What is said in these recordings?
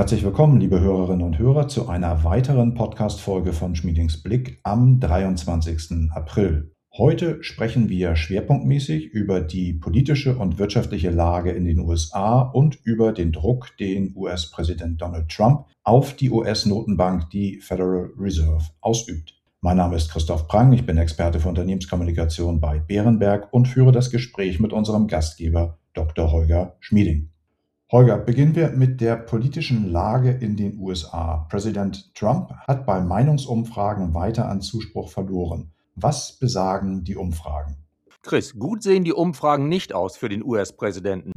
Herzlich willkommen, liebe Hörerinnen und Hörer, zu einer weiteren Podcast-Folge von Schmiedings Blick am 23. April. Heute sprechen wir schwerpunktmäßig über die politische und wirtschaftliche Lage in den USA und über den Druck, den US-Präsident Donald Trump auf die US-Notenbank, die Federal Reserve, ausübt. Mein Name ist Christoph Prang, ich bin Experte für Unternehmenskommunikation bei Berenberg und führe das Gespräch mit unserem Gastgeber Dr. Holger Schmieding. Holger, beginnen wir mit der politischen Lage in den USA. Präsident Trump hat bei Meinungsumfragen weiter an Zuspruch verloren. Was besagen die Umfragen? Chris, gut sehen die Umfragen nicht aus für den US-Präsidenten.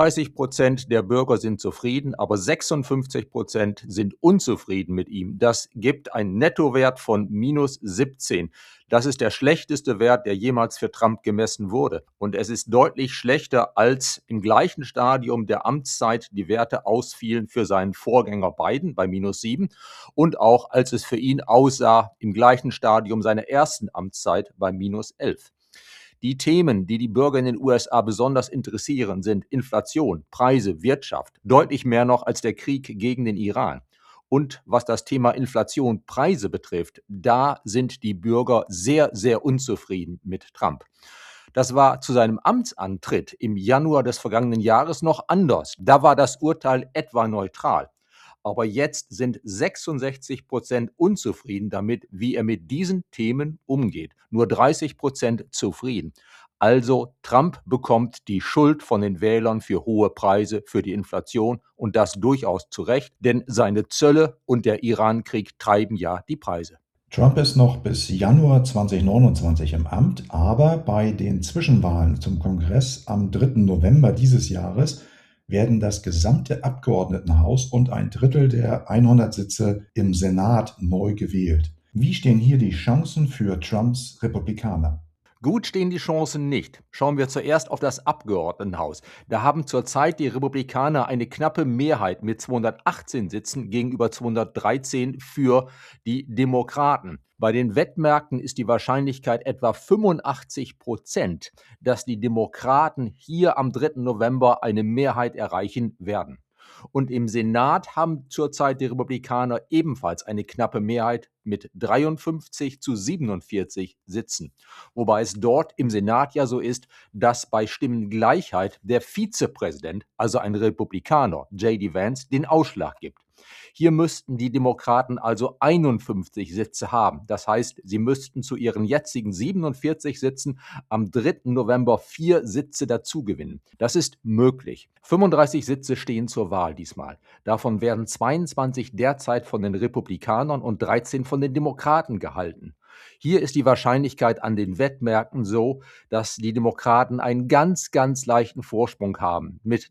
39% der Bürger sind zufrieden, aber 56% sind unzufrieden mit ihm. Das gibt einen Nettowert von minus 17. Das ist der schlechteste Wert, der jemals für Trump gemessen wurde. Und es ist deutlich schlechter, als im gleichen Stadium der Amtszeit die Werte ausfielen für seinen Vorgänger Biden bei minus 7 und auch als es für ihn aussah im gleichen Stadium seiner ersten Amtszeit bei minus 11. Die Themen, die die Bürger in den USA besonders interessieren, sind Inflation, Preise, Wirtschaft, deutlich mehr noch als der Krieg gegen den Iran. Und was das Thema Inflation, Preise betrifft, da sind die Bürger sehr, sehr unzufrieden mit Trump. Das war zu seinem Amtsantritt im Januar des vergangenen Jahres noch anders. Da war das Urteil etwa neutral. Aber jetzt sind 66% unzufrieden damit, wie er mit diesen Themen umgeht. Nur 30% zufrieden. Also Trump bekommt die Schuld von den Wählern für hohe Preise, für die Inflation und das durchaus zu Recht, denn seine Zölle und der Iran-Krieg treiben ja die Preise. Trump ist noch bis Januar 2029 im Amt, aber bei den Zwischenwahlen zum Kongress am 3. November dieses Jahres werden das gesamte Abgeordnetenhaus und ein Drittel der 100 Sitze im Senat neu gewählt. Wie stehen hier die Chancen für Trumps Republikaner? Gut stehen die Chancen nicht. Schauen wir zuerst auf das Abgeordnetenhaus. Da haben zurzeit die Republikaner eine knappe Mehrheit mit 218 Sitzen gegenüber 213 für die Demokraten. Bei den Wettmärkten ist die Wahrscheinlichkeit etwa 85%, dass die Demokraten hier am 3. November eine Mehrheit erreichen werden. Und im Senat haben zurzeit die Republikaner ebenfalls eine knappe Mehrheit mit 53 zu 47 Sitzen. Wobei es dort im Senat ja so ist, dass bei Stimmengleichheit der Vizepräsident, also ein Republikaner, J.D. Vance, den Ausschlag gibt. Hier müssten die Demokraten also 51 Sitze haben. Das heißt, sie müssten zu ihren jetzigen 47 Sitzen am 3. November 4 Sitze dazugewinnen. Das ist möglich. 35 Sitze stehen zur Wahl diesmal. Davon werden 22 derzeit von den Republikanern und 13 von den Demokraten gehalten. Hier ist die Wahrscheinlichkeit an den Wettmärkten so, dass die Demokraten einen ganz, ganz leichten Vorsprung haben, mit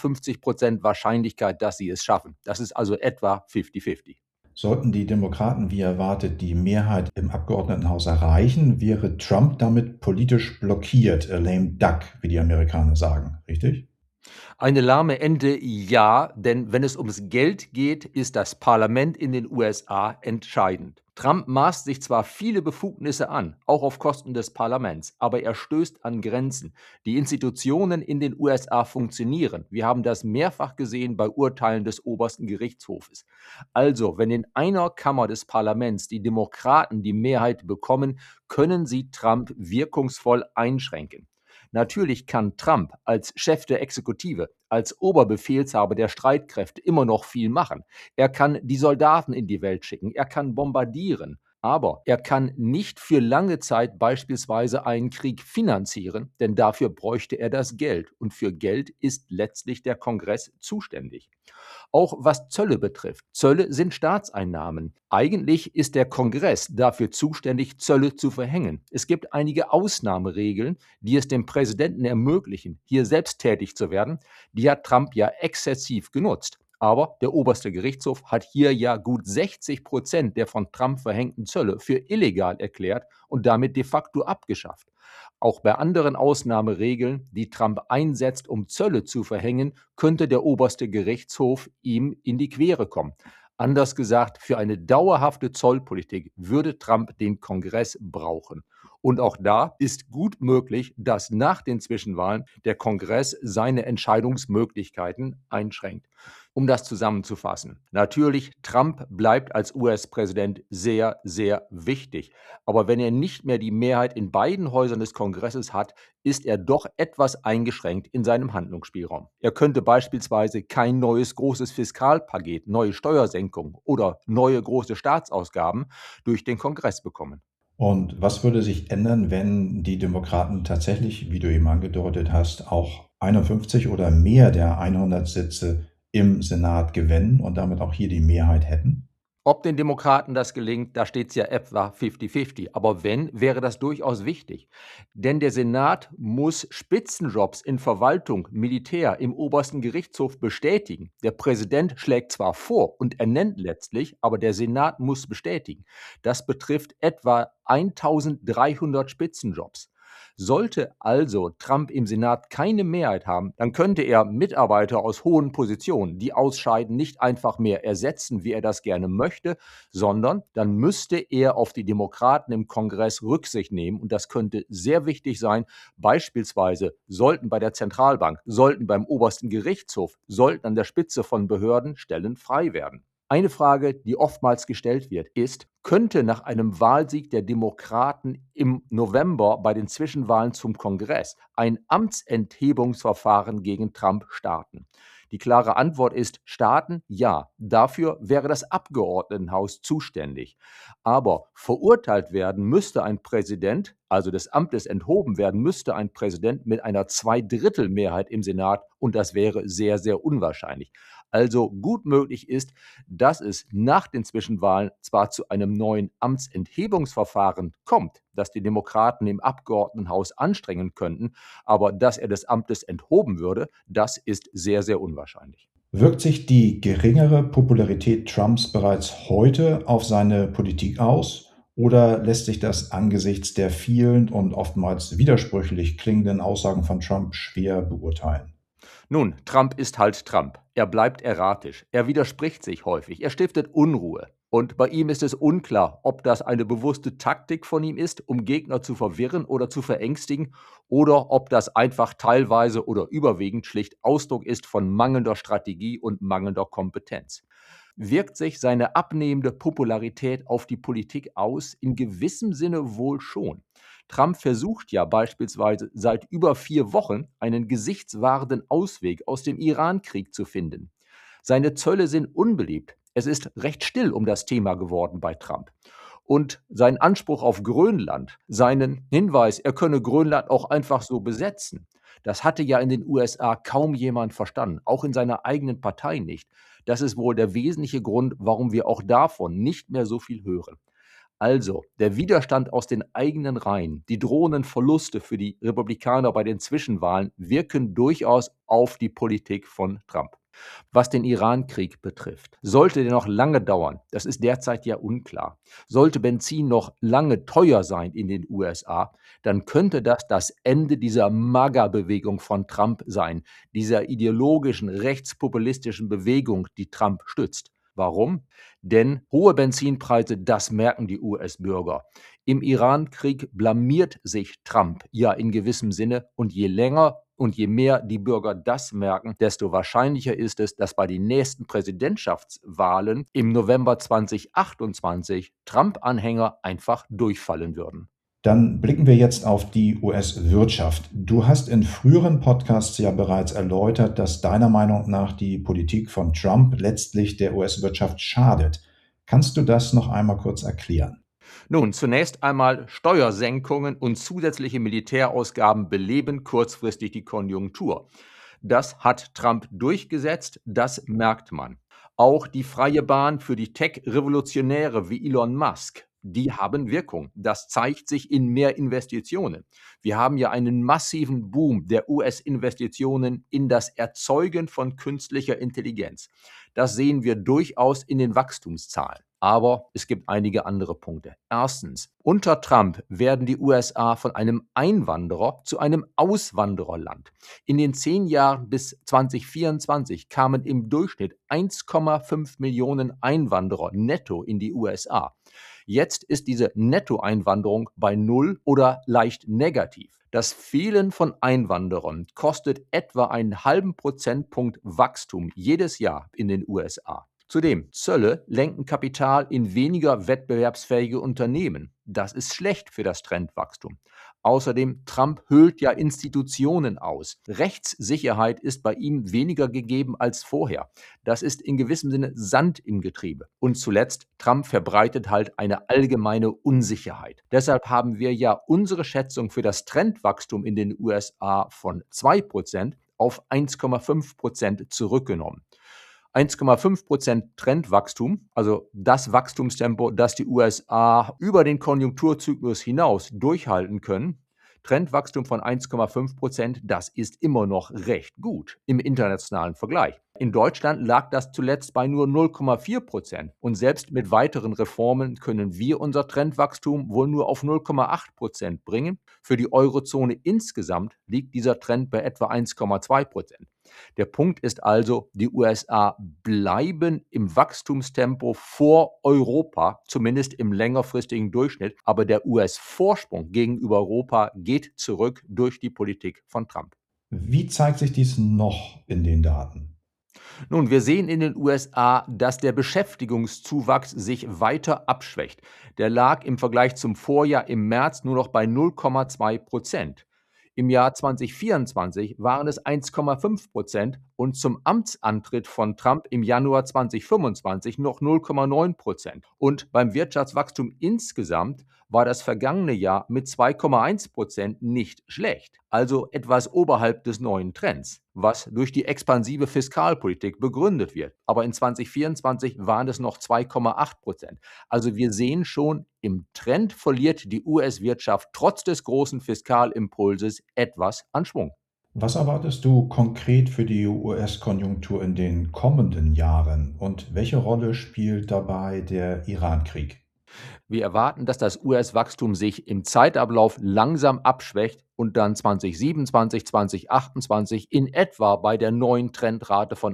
53% Wahrscheinlichkeit, dass sie es schaffen. Das ist also etwa 50-50. Sollten die Demokraten wie erwartet die Mehrheit im Abgeordnetenhaus erreichen, wäre Trump damit politisch blockiert, a lame duck, wie die Amerikaner sagen, richtig? Eine lahme Ente, ja, denn wenn es ums Geld geht, ist das Parlament in den USA entscheidend. Trump maßt sich zwar viele Befugnisse an, auch auf Kosten des Parlaments, aber er stößt an Grenzen. Die Institutionen in den USA funktionieren. Wir haben das mehrfach gesehen bei Urteilen des obersten Gerichtshofes. Also, wenn in einer Kammer des Parlaments die Demokraten die Mehrheit bekommen, können sie Trump wirkungsvoll einschränken. Natürlich kann Trump als Chef der Exekutive, als Oberbefehlshaber der Streitkräfte immer noch viel machen. Er kann die Soldaten in die Welt schicken, er kann bombardieren. Aber er kann nicht für lange Zeit beispielsweise einen Krieg finanzieren, denn dafür bräuchte er das Geld. Und für Geld ist letztlich der Kongress zuständig. Auch was Zölle betrifft. Zölle sind Staatseinnahmen. Eigentlich ist der Kongress dafür zuständig, Zölle zu verhängen. Es gibt einige Ausnahmeregeln, die es dem Präsidenten ermöglichen, hier selbst tätig zu werden. Die hat Trump ja exzessiv genutzt. Aber der oberste Gerichtshof hat hier ja gut 60% der von Trump verhängten Zölle für illegal erklärt und damit de facto abgeschafft. Auch bei anderen Ausnahmeregeln, die Trump einsetzt, um Zölle zu verhängen, könnte der oberste Gerichtshof ihm in die Quere kommen. Anders gesagt, für eine dauerhafte Zollpolitik würde Trump den Kongress brauchen. Und auch da ist gut möglich, dass nach den Zwischenwahlen der Kongress seine Entscheidungsmöglichkeiten einschränkt. Um das zusammenzufassen: Natürlich, Trump bleibt als US-Präsident sehr, sehr wichtig. Aber wenn er nicht mehr die Mehrheit in beiden Häusern des Kongresses hat, ist er doch etwas eingeschränkt in seinem Handlungsspielraum. Er könnte beispielsweise kein neues großes Fiskalpaket, neue Steuersenkungen oder neue große Staatsausgaben durch den Kongress bekommen. Und was würde sich ändern, wenn die Demokraten tatsächlich, wie du eben angedeutet hast, auch 51 oder mehr der 100 Sitze im Senat gewinnen und damit auch hier die Mehrheit hätten? Ob den Demokraten das gelingt, da steht es ja etwa 50-50. Aber wenn, wäre das durchaus wichtig. Denn der Senat muss Spitzenjobs in Verwaltung, Militär, im obersten Gerichtshof bestätigen. Der Präsident schlägt zwar vor und ernennt letztlich, aber der Senat muss bestätigen. Das betrifft etwa 1300 Spitzenjobs. Sollte also Trump im Senat keine Mehrheit haben, dann könnte er Mitarbeiter aus hohen Positionen, die ausscheiden, nicht einfach mehr ersetzen, wie er das gerne möchte, sondern dann müsste er auf die Demokraten im Kongress Rücksicht nehmen. Und das könnte sehr wichtig sein. Beispielsweise sollten bei der Zentralbank, sollten beim obersten Gerichtshof, sollten an der Spitze von Behörden Stellen frei werden. Eine Frage, die oftmals gestellt wird, ist: Könnte nach einem Wahlsieg der Demokraten im November bei den Zwischenwahlen zum Kongress ein Amtsenthebungsverfahren gegen Trump starten? Die klare Antwort ist: starten, ja. Dafür wäre das Abgeordnetenhaus zuständig. Aber verurteilt werden müsste ein Präsident, also des Amtes enthoben werden müsste ein Präsident mit einer Zweidrittelmehrheit im Senat, und das wäre sehr, sehr unwahrscheinlich. Also gut möglich ist, dass es nach den Zwischenwahlen zwar zu einem neuen Amtsenthebungsverfahren kommt, das die Demokraten im Abgeordnetenhaus anstrengen könnten, aber dass er des Amtes enthoben würde, das ist sehr, sehr unwahrscheinlich. Wirkt sich die geringere Popularität Trumps bereits heute auf seine Politik aus oder lässt sich das angesichts der vielen und oftmals widersprüchlich klingenden Aussagen von Trump schwer beurteilen? Nun, Trump ist halt Trump. Er bleibt erratisch. Er widerspricht sich häufig. Er stiftet Unruhe. Und bei ihm ist es unklar, ob das eine bewusste Taktik von ihm ist, um Gegner zu verwirren oder zu verängstigen, oder ob das einfach teilweise oder überwiegend schlicht Ausdruck ist von mangelnder Strategie und mangelnder Kompetenz. Wirkt sich seine abnehmende Popularität auf die Politik aus? In gewissem Sinne wohl schon. Trump versucht ja beispielsweise seit über 4 Wochen, einen gesichtswahrenden Ausweg aus dem Irankrieg zu finden. Seine Zölle sind unbeliebt. Es ist recht still um das Thema geworden bei Trump. Und sein Anspruch auf Grönland, seinen Hinweis, er könne Grönland auch einfach so besetzen, das hatte ja in den USA kaum jemand verstanden, auch in seiner eigenen Partei nicht. Das ist wohl der wesentliche Grund, warum wir auch davon nicht mehr so viel hören. Also, der Widerstand aus den eigenen Reihen, die drohenden Verluste für die Republikaner bei den Zwischenwahlen wirken durchaus auf die Politik von Trump. Was den Irankrieg betrifft, sollte der noch lange dauern, das ist derzeit ja unklar. Sollte Benzin noch lange teuer sein in den USA, dann könnte das Ende dieser MAGA-Bewegung von Trump sein, dieser ideologischen, rechtspopulistischen Bewegung, die Trump stützt. Warum? Denn hohe Benzinpreise, das merken die US-Bürger. Im Irankrieg blamiert sich Trump ja in gewissem Sinne, und je länger und je mehr die Bürger das merken, desto wahrscheinlicher ist es, dass bei den nächsten Präsidentschaftswahlen im November 2028 Trump-Anhänger einfach durchfallen würden. Dann blicken wir jetzt auf die US-Wirtschaft. Du hast in früheren Podcasts ja bereits erläutert, dass deiner Meinung nach die Politik von Trump letztlich der US-Wirtschaft schadet. Kannst du das noch einmal kurz erklären? Nun, zunächst einmal: Steuersenkungen und zusätzliche Militärausgaben beleben kurzfristig die Konjunktur. Das hat Trump durchgesetzt, das merkt man. Auch die freie Bahn für die Tech-Revolutionäre wie Elon Musk, die haben Wirkung. Das zeigt sich in mehr Investitionen. Wir haben ja einen massiven Boom der US-Investitionen in das Erzeugen von künstlicher Intelligenz. Das sehen wir durchaus in den Wachstumszahlen. Aber es gibt einige andere Punkte. Erstens: Unter Trump werden die USA von einem Einwanderer zu einem Auswandererland. In den 10 Jahren bis 2024 kamen im Durchschnitt 1,5 Millionen Einwanderer netto in die USA. Jetzt ist diese Nettoeinwanderung bei 0 oder leicht negativ. Das Fehlen von Einwanderern kostet etwa einen halben Prozentpunkt Wachstum jedes Jahr in den USA. Zudem, Zölle lenken Kapital in weniger wettbewerbsfähige Unternehmen. Das ist schlecht für das Trendwachstum. Außerdem, Trump höhlt ja Institutionen aus. Rechtssicherheit ist bei ihm weniger gegeben als vorher. Das ist in gewissem Sinne Sand im Getriebe. Und zuletzt, Trump verbreitet halt eine allgemeine Unsicherheit. Deshalb haben wir ja unsere Schätzung für das Trendwachstum in den USA von 2% auf 1,5% zurückgenommen. 1,5% Trendwachstum, also das Wachstumstempo, das die USA über den Konjunkturzyklus hinaus durchhalten können. Trendwachstum von 1,5%, das ist immer noch recht gut im internationalen Vergleich. In Deutschland lag das zuletzt bei nur 0,4% und selbst mit weiteren Reformen können wir unser Trendwachstum wohl nur auf 0,8% bringen. Für die Eurozone insgesamt liegt dieser Trend bei etwa 1,2%. Der Punkt ist also, die USA bleiben im Wachstumstempo vor Europa, zumindest im längerfristigen Durchschnitt, aber der US-Vorsprung gegenüber Europa geht zurück durch die Politik von Trump. Wie zeigt sich dies noch in den Daten? Nun, wir sehen in den USA, dass der Beschäftigungszuwachs sich weiter abschwächt. Der lag im Vergleich zum Vorjahr im März nur noch bei 0,2%. Im Jahr 2024 waren es 1,5% und zum Amtsantritt von Trump im Januar 2025 noch 0,9%. Und beim Wirtschaftswachstum insgesamt war das vergangene Jahr mit 2,1% nicht schlecht, also etwas oberhalb des neuen Trends, was durch die expansive Fiskalpolitik begründet wird. Aber in 2024 waren es noch 2,8%. Also wir sehen schon, im Trend verliert die US-Wirtschaft trotz des großen Fiskalimpulses etwas an Schwung. Was erwartest du konkret für die US-Konjunktur in den kommenden Jahren und welche Rolle spielt dabei der Iran-Krieg? Wir erwarten, dass das US-Wachstum sich im Zeitablauf langsam abschwächt und dann 2027, 2028 in etwa bei der neuen Trendrate von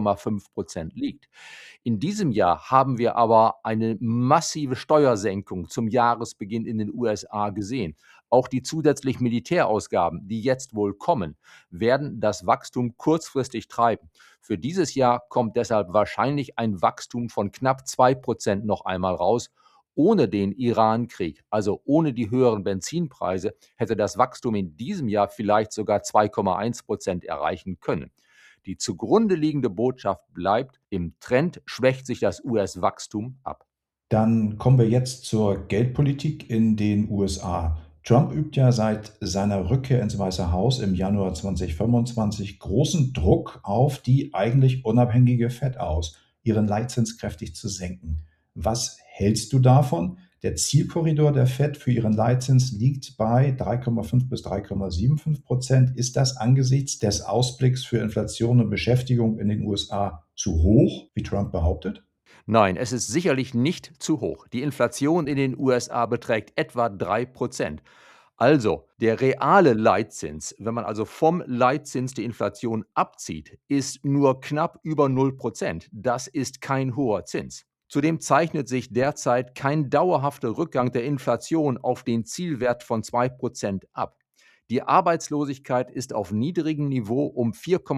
1,5% liegt. In diesem Jahr haben wir aber eine massive Steuersenkung zum Jahresbeginn in den USA gesehen. Auch die zusätzlichen Militärausgaben, die jetzt wohl kommen, werden das Wachstum kurzfristig treiben. Für dieses Jahr kommt deshalb wahrscheinlich ein Wachstum von knapp 2% noch einmal raus. Ohne den Iran-Krieg, also ohne die höheren Benzinpreise, hätte das Wachstum in diesem Jahr vielleicht sogar 2,1% erreichen können. Die zugrunde liegende Botschaft bleibt, im Trend schwächt sich das US-Wachstum ab. Dann kommen wir jetzt zur Geldpolitik in den USA. Trump übt ja seit seiner Rückkehr ins Weiße Haus im Januar 2025 großen Druck auf die eigentlich unabhängige Fed aus, ihren Leitzins kräftig zu senken. Was hältst du davon? Der Zielkorridor der Fed für ihren Leitzins liegt bei 3,5 bis 3,75%. Ist das angesichts des Ausblicks für Inflation und Beschäftigung in den USA zu hoch, wie Trump behauptet? Nein, es ist sicherlich nicht zu hoch. Die Inflation in den USA beträgt etwa 3%. Also, der reale Leitzins, wenn man also vom Leitzins die Inflation abzieht, ist nur knapp über 0%. Das ist kein hoher Zins. Zudem zeichnet sich derzeit kein dauerhafter Rückgang der Inflation auf den Zielwert von 2% ab. Die Arbeitslosigkeit ist auf niedrigem Niveau um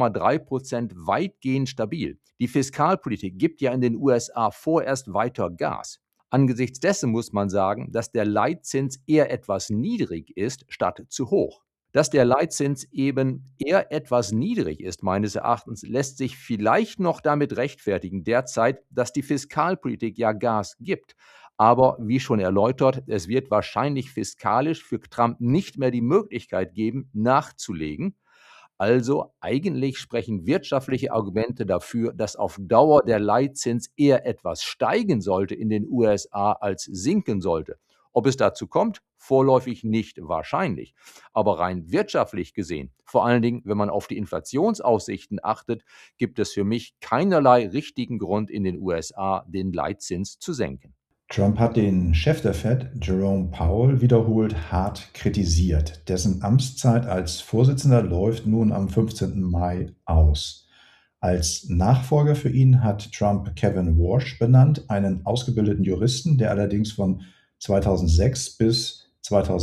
4,3% weitgehend stabil. Die Fiskalpolitik gibt ja in den USA vorerst weiter Gas. Angesichts dessen muss man sagen, dass der Leitzins eher etwas niedrig ist statt zu hoch. Dass der Leitzins eben eher etwas niedrig ist, meines Erachtens, lässt sich vielleicht noch damit rechtfertigen derzeit, dass die Fiskalpolitik ja Gas gibt. Aber wie schon erläutert, es wird wahrscheinlich fiskalisch für Trump nicht mehr die Möglichkeit geben, nachzulegen. Also eigentlich sprechen wirtschaftliche Argumente dafür, dass auf Dauer der Leitzins eher etwas steigen sollte in den USA als sinken sollte. Ob es dazu kommt, vorläufig nicht wahrscheinlich. Aber rein wirtschaftlich gesehen, vor allen Dingen, wenn man auf die Inflationsaussichten achtet, gibt es für mich keinerlei richtigen Grund in den USA, den Leitzins zu senken. Trump hat den Chef der Fed, Jerome Powell, wiederholt hart kritisiert. Dessen Amtszeit als Vorsitzender läuft nun am 15. Mai aus. Als Nachfolger für ihn hat Trump Kevin Warsh benannt, einen ausgebildeten Juristen, der allerdings von 2006 bis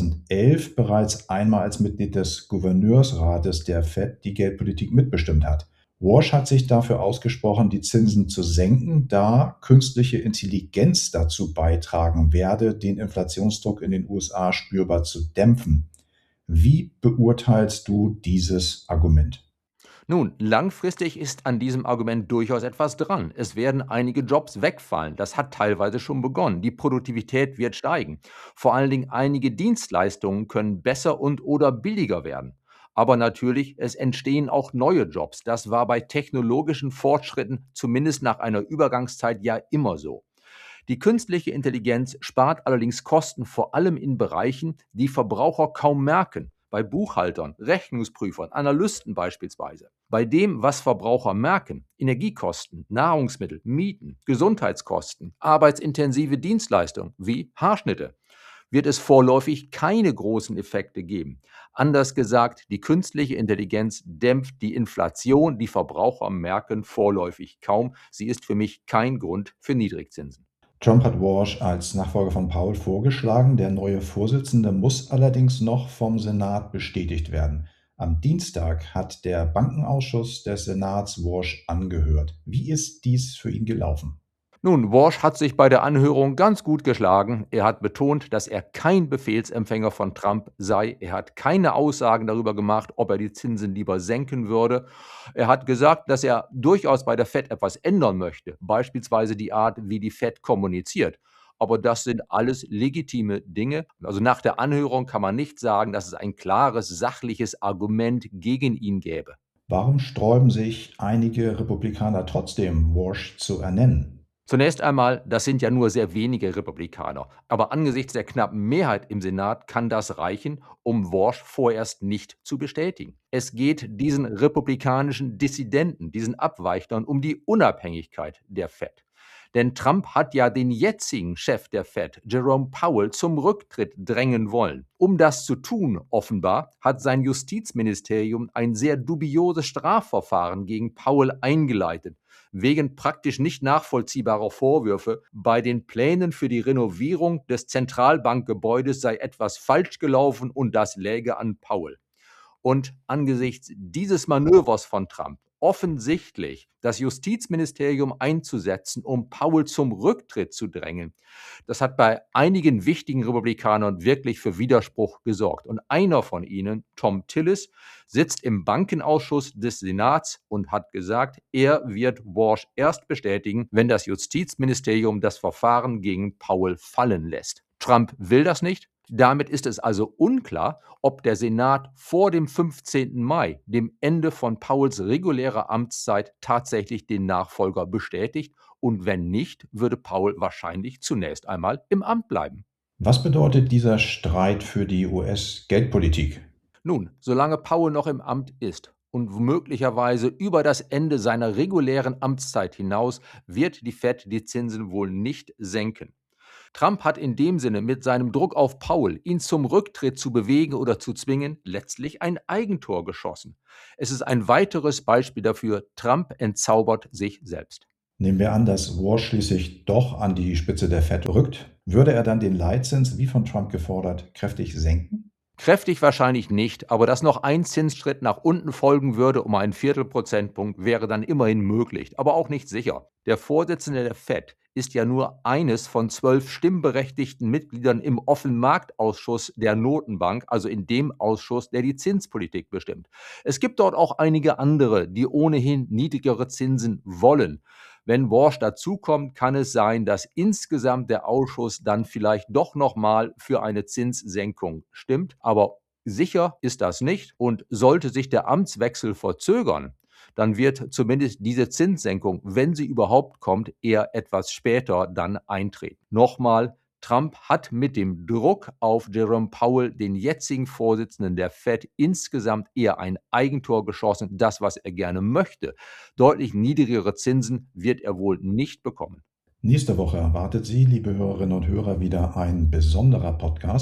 2011 bereits einmal als Mitglied des Gouverneursrates der Fed die Geldpolitik mitbestimmt hat. Warsh hat sich dafür ausgesprochen, die Zinsen zu senken, da künstliche Intelligenz dazu beitragen werde, den Inflationsdruck in den USA spürbar zu dämpfen. Wie beurteilst du dieses Argument? Nun, langfristig ist an diesem Argument durchaus etwas dran. Es werden einige Jobs wegfallen. Das hat teilweise schon begonnen. Die Produktivität wird steigen. Vor allen Dingen einige Dienstleistungen können besser und/oder billiger werden. Aber natürlich, es entstehen auch neue Jobs. Das war bei technologischen Fortschritten zumindest nach einer Übergangszeit ja immer so. Die künstliche Intelligenz spart allerdings Kosten, vor allem in Bereichen, die Verbraucher kaum merken, bei Buchhaltern, Rechnungsprüfern, Analysten beispielsweise. Bei dem, was Verbraucher merken, Energiekosten, Nahrungsmittel, Mieten, Gesundheitskosten, arbeitsintensive Dienstleistungen wie Haarschnitte, wird es vorläufig keine großen Effekte geben. Anders gesagt, die künstliche Intelligenz dämpft die Inflation, die Verbraucher merken vorläufig kaum. Sie ist für mich kein Grund für Niedrigzinsen. Trump hat Walsh als Nachfolger von Powell vorgeschlagen. Der neue Vorsitzende muss allerdings noch vom Senat bestätigt werden. Am Dienstag hat der Bankenausschuss des Senats Walsh angehört. Wie ist dies für ihn gelaufen? Nun, Walsh hat sich bei der Anhörung ganz gut geschlagen. Er hat betont, dass er kein Befehlsempfänger von Trump sei. Er hat keine Aussagen darüber gemacht, ob er die Zinsen lieber senken würde. Er hat gesagt, dass er durchaus bei der Fed etwas ändern möchte, beispielsweise die Art, wie die Fed kommuniziert. Aber das sind alles legitime Dinge. Also nach der Anhörung kann man nicht sagen, dass es ein klares sachliches Argument gegen ihn gäbe. Warum sträuben sich einige Republikaner trotzdem, Walsh zu ernennen? Zunächst einmal, das sind ja nur sehr wenige Republikaner. Aber angesichts der knappen Mehrheit im Senat kann das reichen, um Walsh vorerst nicht zu bestätigen. Es geht diesen republikanischen Dissidenten, diesen Abweichlern um die Unabhängigkeit der Fed. Denn Trump hat ja den jetzigen Chef der Fed, Jerome Powell, zum Rücktritt drängen wollen. Um das zu tun, offenbar, hat sein Justizministerium ein sehr dubioses Strafverfahren gegen Powell eingeleitet, wegen praktisch nicht nachvollziehbarer Vorwürfe, bei den Plänen für die Renovierung des Zentralbankgebäudes sei etwas falsch gelaufen und das läge an Powell. Und angesichts dieses Manövers von Trump, offensichtlich das Justizministerium einzusetzen, um Powell zum Rücktritt zu drängen, das hat bei einigen wichtigen Republikanern wirklich für Widerspruch gesorgt. Und einer von ihnen, Thom Tillis, sitzt im Bankenausschuss des Senats und hat gesagt, er wird Walsh erst bestätigen, wenn das Justizministerium das Verfahren gegen Powell fallen lässt. Trump will das nicht. Damit ist es also unklar, ob der Senat vor dem 15. Mai, dem Ende von Powells regulärer Amtszeit, tatsächlich den Nachfolger bestätigt. Und wenn nicht, würde Powell wahrscheinlich zunächst einmal im Amt bleiben. Was bedeutet dieser Streit für die US-Geldpolitik? Nun, solange Powell noch im Amt ist und möglicherweise über das Ende seiner regulären Amtszeit hinaus, wird die Fed die Zinsen wohl nicht senken. Trump hat in dem Sinne mit seinem Druck auf Powell, ihn zum Rücktritt zu bewegen oder zu zwingen, letztlich ein Eigentor geschossen. Es ist ein weiteres Beispiel dafür, Trump entzaubert sich selbst. Nehmen wir an, dass Walsh schließlich doch an die Spitze der Fed rückt. Würde er dann den Leitzins, wie von Trump gefordert, kräftig senken? Kräftig wahrscheinlich nicht, aber dass noch ein Zinsschritt nach unten folgen würde um einen Viertelprozentpunkt, wäre dann immerhin möglich, aber auch nicht sicher. Der Vorsitzende der Fed ist ja nur eines von 12 stimmberechtigten Mitgliedern im Offenmarktausschuss der Notenbank, also in dem Ausschuss, der die Zinspolitik bestimmt. Es gibt dort auch einige andere, die ohnehin niedrigere Zinsen wollen. Wenn Walsh dazukommt, kann es sein, dass insgesamt der Ausschuss dann vielleicht doch nochmal für eine Zinssenkung stimmt. Aber sicher ist das nicht. Und sollte sich der Amtswechsel verzögern, dann wird zumindest diese Zinssenkung, wenn sie überhaupt kommt, eher etwas später dann eintreten. Nochmal, Trump hat mit dem Druck auf Jerome Powell, den jetzigen Vorsitzenden der Fed, insgesamt eher ein Eigentor geschossen. Das, was er gerne möchte, deutlich niedrigere Zinsen, wird er wohl nicht bekommen. Nächste Woche erwartet Sie, liebe Hörerinnen und Hörer, wieder ein besonderer Podcast.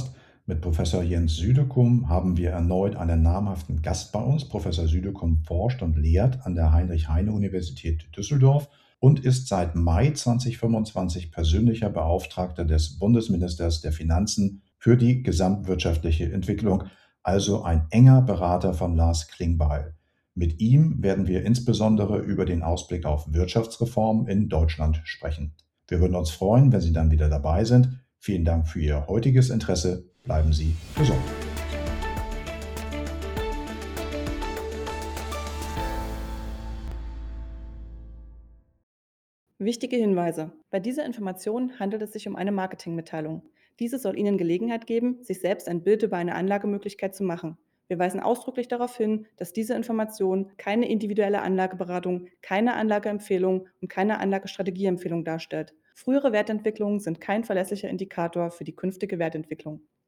Mit Professor Jens Südekum haben wir erneut einen namhaften Gast bei uns. Professor Südekum forscht und lehrt an der Heinrich-Heine-Universität Düsseldorf und ist seit Mai 2025 persönlicher Beauftragter des Bundesministers der Finanzen für die gesamtwirtschaftliche Entwicklung, also ein enger Berater von Lars Klingbeil. Mit ihm werden wir insbesondere über den Ausblick auf Wirtschaftsreform in Deutschland sprechen. Wir würden uns freuen, wenn Sie dann wieder dabei sind. Vielen Dank für Ihr heutiges Interesse. Bleiben Sie gesund. Wichtige Hinweise. Bei dieser Information handelt es sich um eine Marketingmitteilung. Diese soll Ihnen Gelegenheit geben, sich selbst ein Bild über eine Anlagemöglichkeit zu machen. Wir weisen ausdrücklich darauf hin, dass diese Information keine individuelle Anlageberatung, keine Anlageempfehlung und keine Anlagestrategieempfehlung darstellt. Frühere Wertentwicklungen sind kein verlässlicher Indikator für die künftige Wertentwicklung.